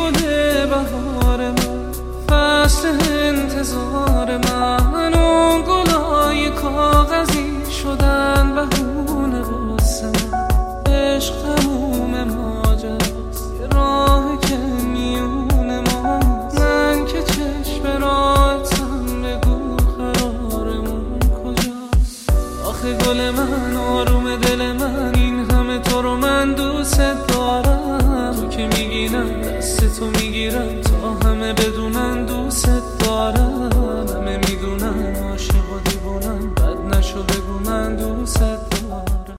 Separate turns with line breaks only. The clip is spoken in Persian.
گل بهار من، فصل انتظار من، اون گلای کاغذی شدن بهونه واسه من. عشق تموم ماجراست، یه راه که میون ماست. من که چشم راحتم، بگو قرارمون کجاست؟ آخه گل من، آروم دل من، این همه تو رو من دوست دارم. تو که میگیرم دست تو میگیرم، تا همه بدونن دوست دارم. همه میدونن عاشق و دیوونم، بد نشو بگو من دوست دارم.